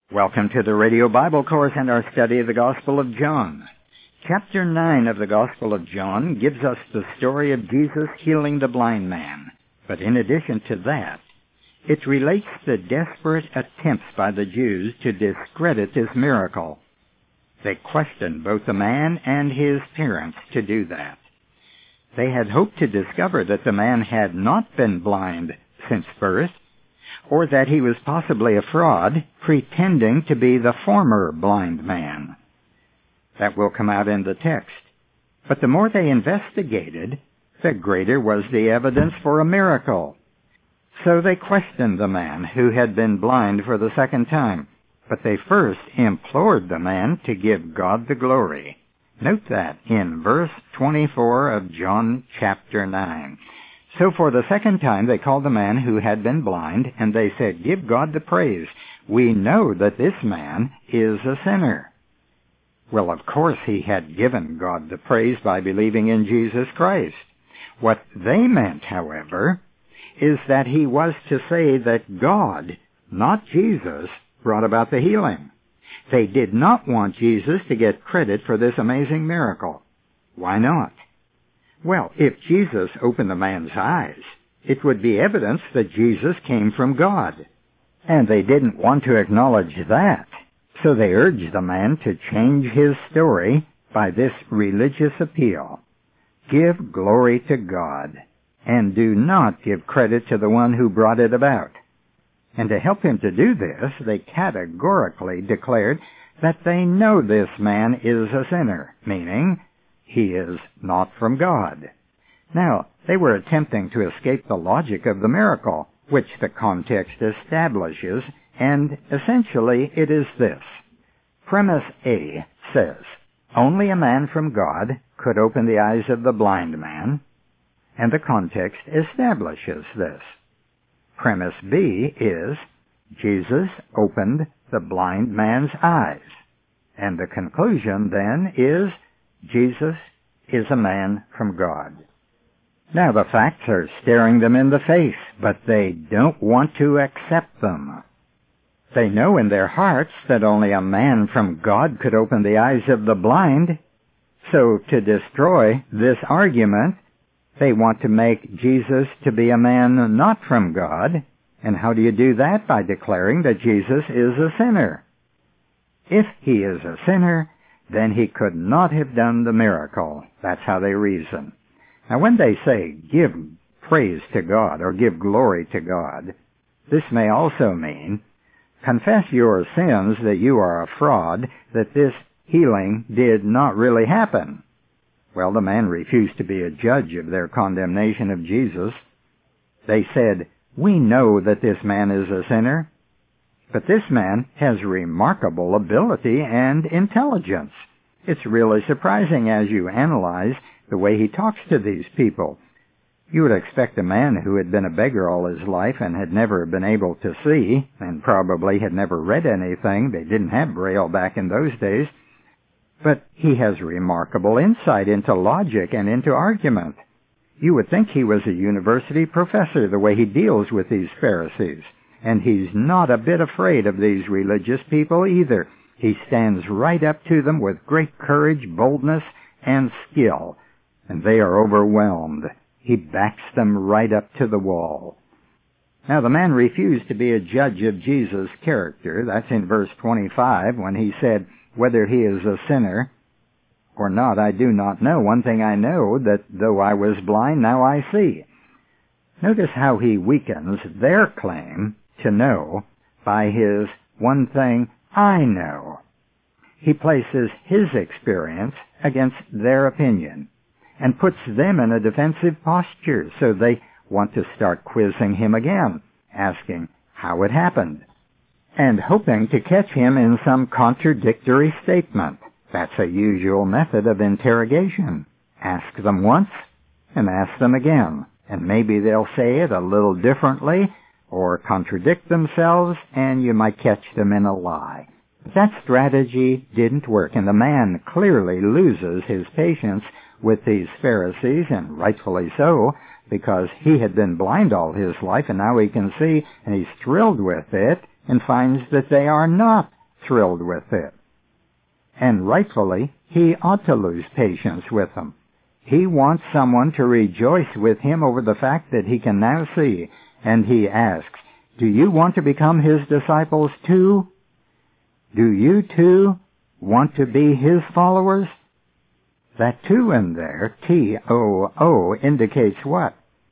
Welcome to the Radio Bible Course and our study of the Gospel of John. Chapter 9 of the Gospel of John gives us the story of Jesus healing the blind man. But in addition to that, it relates the desperate attempts by the Jews to discredit this miracle. They questioned both the man and his parents to do that. They had hoped to discover that the man had not been blind since birth, or that he was possibly a fraud, pretending to be the former blind man. That will come out in the text. But the more they investigated, the greater was the evidence for a miracle. So they questioned the man who had been blind for the second time, but they first implored the man to give God the glory. Note that in verse 24 of John chapter 9. So for the second time they called the man who had been blind, and they said, "Give God the praise. We know that this man is a sinner." Well, of course he had given God the praise by believing in Jesus Christ. What they meant, however, is that he was to say that God, not Jesus, brought about the healing. They did not want Jesus to get credit for this amazing miracle. Why not? Well, if Jesus opened the man's eyes, it would be evidence that Jesus came from God. And they didn't want to acknowledge that. So they urged the man to change his story by this religious appeal. Give glory to God, and do not give credit to the one who brought it about. And to help him to do this, they categorically declared that they know this man is a sinner, meaning he is not from God. Now, they were attempting to escape the logic of the miracle, which the context establishes, and essentially it is this. Premise A says, only a man from God could open the eyes of the blind man, and the context establishes this. Premise B is, Jesus opened the blind man's eyes, and the conclusion then is, Jesus is a man from God. Now the facts are staring them in the face, but they don't want to accept them. They know in their hearts that only a man from God could open the eyes of the blind. So to destroy this argument, they want to make Jesus to be a man not from God. And how do you do that? By declaring that Jesus is a sinner. If he is a sinner, then he could not have done the miracle. That's how they reason. Now when they say, give praise to God or give glory to God, this may also mean, confess your sins that you are a fraud, that this healing did not really happen. Well, the man refused to be a judge of their condemnation of Jesus. They said, we know that this man is a sinner, but this man has remarkable ability and intelligence. It's really surprising as you analyze the way he talks to these people. You would expect a man who had been a beggar all his life and had never been able to see, and probably had never read anything. They didn't have Braille back in those days. But he has remarkable insight into logic and into argument. You would think he was a university professor the way he deals with these Pharisees. And he's not a bit afraid of these religious people either. He stands right up to them with great courage, boldness, and skill. And they are overwhelmed. He backs them right up to the wall. Now the man refused to be a judge of Jesus' character. That's in verse 25 when he said, whether he is a sinner or not, I do not know. One thing I know, that though I was blind, now I see. Notice how he weakens their claim to know by his one thing I know. He places his experience against their opinion and puts them in a defensive posture, so they want to start quizzing him again, asking how it happened, and hoping to catch him in some contradictory statement. That's a usual method of interrogation. Ask them once and ask them again, and maybe they'll say it a little differently or contradict themselves, and you might catch them in a lie. But that strategy didn't work, and the man clearly loses his patience with these Pharisees, and rightfully so, because he had been blind all his life, and now he can see, and he's thrilled with it, and finds that they are not thrilled with it. And rightfully, he ought to lose patience with them. He wants someone to rejoice with him over the fact that he can now see, and he asks, do you want to become his disciples too? Do you too want to be his followers? That "too" in there, T-O-O, indicates what?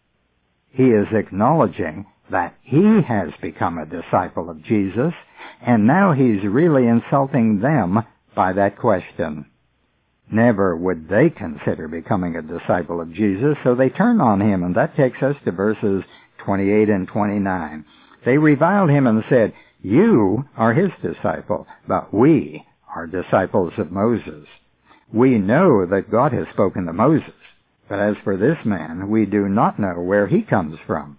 He is acknowledging that he has become a disciple of Jesus, and now he's really insulting them by that question. Never would they consider becoming a disciple of Jesus, so they turn on him, and that takes us to verses 28 and 29. They reviled him and said, you are his disciple, but we are disciples of Moses. We know that God has spoken to Moses, but as for this man, we do not know where he comes from.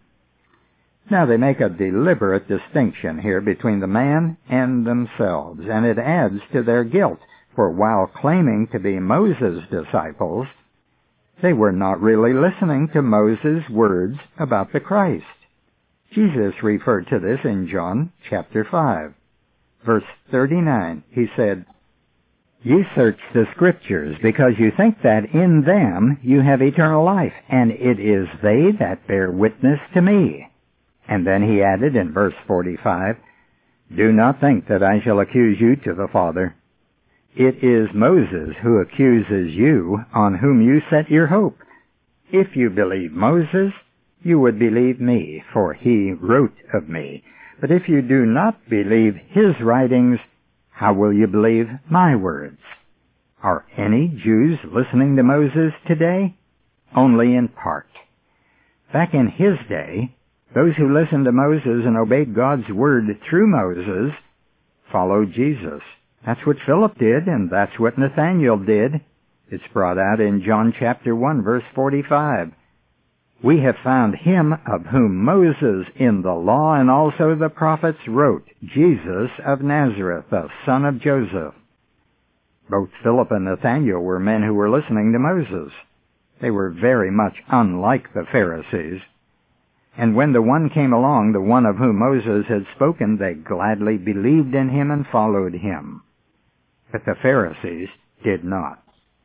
Now they make a deliberate distinction here between the man and themselves, and it adds to their guilt, for while claiming to be Moses' disciples, they were not really listening to Moses' words about the Christ. Jesus referred to this in John chapter 5. Verse 39, he said, you search the Scriptures because you think that in them you have eternal life, and it is they that bear witness to me. And then he added in verse 45, do not think that I shall accuse you to the Father. It is Moses who accuses you, on whom you set your hope. If you believe Moses, you would believe me, for he wrote of me. But if you do not believe his writings, how will you believe my words? Are any Jews listening to Moses today? Only in part. Back in his day, those who listened to Moses and obeyed God's word through Moses followed Jesus. That's what Philip did, and that's what Nathanael did. It's brought out in John chapter 1, verse 45. We have found him of whom Moses in the law and also the prophets wrote, Jesus of Nazareth, the son of Joseph. Both Philip and Nathanael were men who were listening to Moses. They were very much unlike the Pharisees. And when the one came along, the one of whom Moses had spoken, they gladly believed in him and followed him. But the Pharisees did not.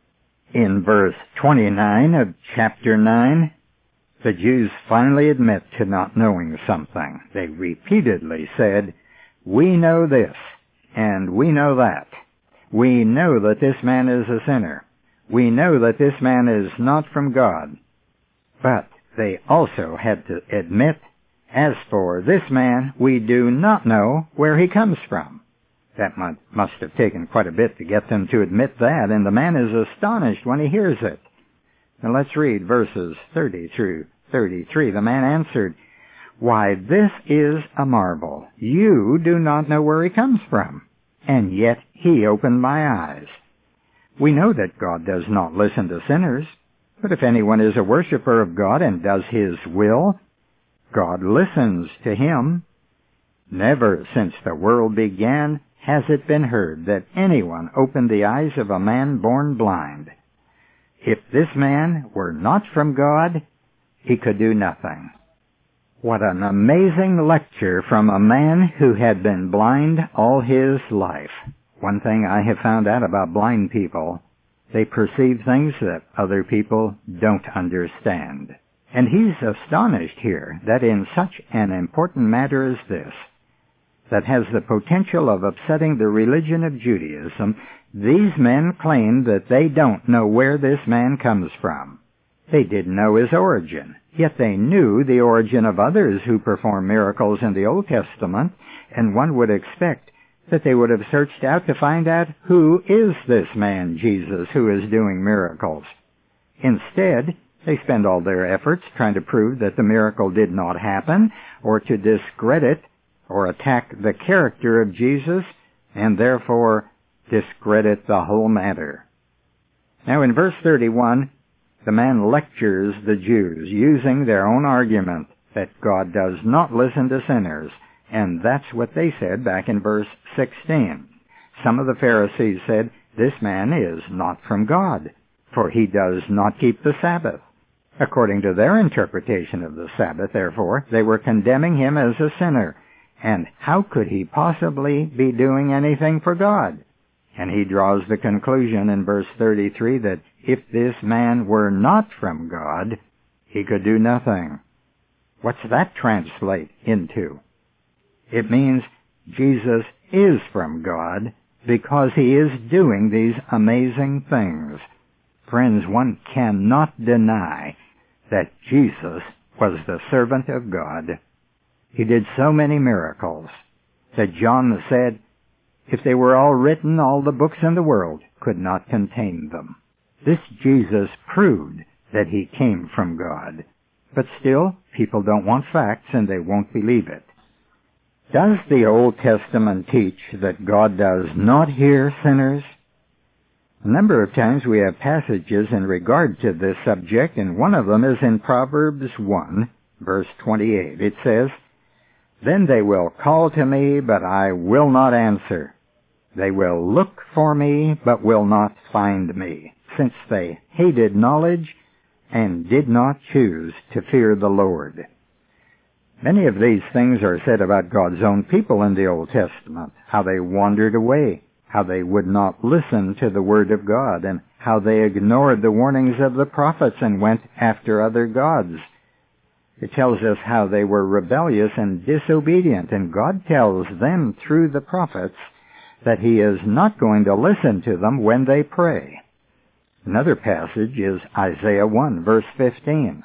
In verse 29 of chapter 9, the Jews finally admit to not knowing something. They repeatedly said, we know this, and we know that. We know that this man is a sinner. We know that this man is not from God. But they also had to admit, as for this man, we do not know where he comes from. That must have taken quite a bit to get them to admit that, and the man is astonished when he hears it. Now let's read verses 30 through 33. The man answered, why, this is a marvel. You do not know where he comes from, and yet he opened my eyes. We know that God does not listen to sinners, but if anyone is a worshiper of God and does his will, God listens to him. Never since the world began has it been heard that anyone opened the eyes of a man born blind. If this man were not from God, he could do nothing. What an amazing lecture from a man who had been blind all his life. One thing I have found out about blind people, they perceive things that other people don't understand. And he's astonished here that in such an important matter as this, that has the potential of upsetting the religion of Judaism, these men claim that they don't know where this man comes from. They didn't know his origin, yet they knew the origin of others who perform miracles in the Old Testament, and one would expect that they would have searched out to find out who is this man, Jesus, who is doing miracles. Instead, they spend all their efforts trying to prove that the miracle did not happen, or to discredit or attack the character of Jesus, and therefore discredit the whole matter. Now in verse 31, the man lectures the Jews using their own argument that God does not listen to sinners, and that's what they said back in verse 16. Some of the Pharisees said, this man is not from God, for he does not keep the Sabbath. According to their interpretation of the Sabbath, therefore, they were condemning him as a sinner. and how could he possibly be doing anything for God? And he draws the conclusion in verse 33 that if this man were not from God, he could do nothing. What's that translate into? It means Jesus is from God because he is doing these amazing things. Friends, one cannot deny that Jesus was the servant of God. He did so many miracles that John said, if they were all written, all the books in the world could not contain them. This Jesus proved that he came from God. But still, people don't want facts and they won't believe it. Does the Old Testament teach that God does not hear sinners? A number of times we have passages in regard to this subject, and one of them is in Proverbs 1, verse 28. It says, "Then they will call to me, but I will not answer. They will look for me, but will not find me, since they hated knowledge and did not choose to fear the Lord." Many of these things are said about God's own people in the Old Testament, how they wandered away, how they would not listen to the Word of God, and how they ignored the warnings of the prophets and went after other gods. It tells us how they were rebellious and disobedient, and God tells them through the prophets that he is not going to listen to them when they pray. Another passage is Isaiah 1, verse 15.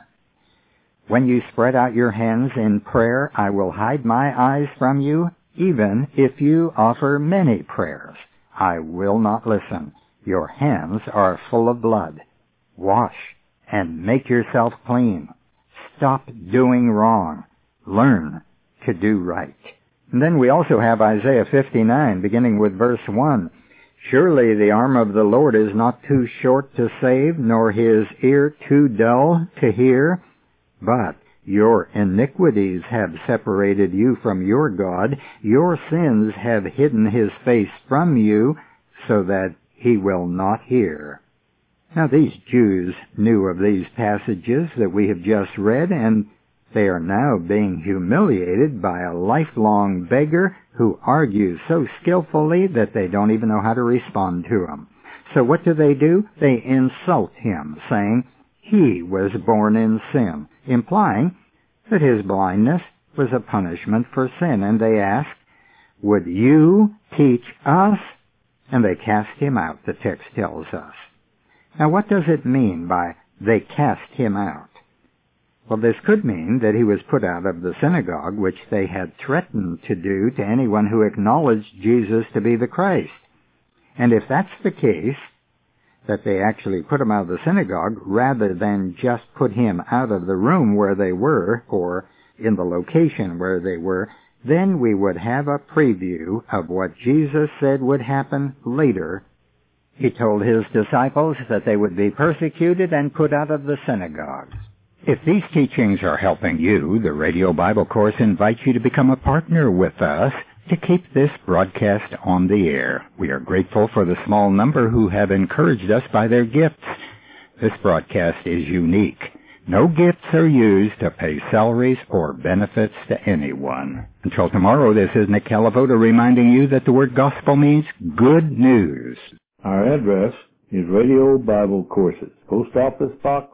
"When you spread out your hands in prayer, I will hide my eyes from you. Even if you offer many prayers, I will not listen. Your hands are full of blood. Wash and make yourself clean. Stop doing wrong. Learn to do right." And then we also have Isaiah 59, beginning with verse 1. "Surely the arm of the Lord is not too short to save, nor his ear too dull to hear. But your iniquities have separated you from your God. Your sins have hidden his face from you, so that he will not hear." Now these Jews knew of these passages that we have just read, and they are now being humiliated by a lifelong beggar who argues so skillfully that they don't even know how to respond to him. So what do? They insult him, saying he was born in sin, implying that his blindness was a punishment for sin. And they ask, "Would you teach us?" And they cast him out, the text tells us. Now what does it mean by they cast him out? Well, this could mean that he was put out of the synagogue, which they had threatened to do to anyone who acknowledged Jesus to be the Christ. And if that's the case, that they actually put him out of the synagogue rather than just put him out of the room where they were, or in the location where they were, then we would have a preview of what Jesus said would happen later. He told his disciples that they would be persecuted and put out of the synagogues. If these teachings are helping you, the Radio Bible Course invites you to become a partner with us to keep this broadcast on the air. We are grateful for the small number who have encouraged us by their gifts. This broadcast is unique. No gifts are used to pay salaries or benefits to anyone. Until tomorrow, this is Nick Calavoda reminding you that the word gospel means good news. Our address is Radio Bible Courses, Post Office Box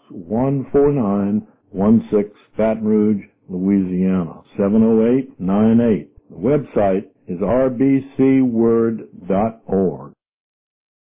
14916, Baton Rouge, Louisiana, 70898. The website is rbcword.org.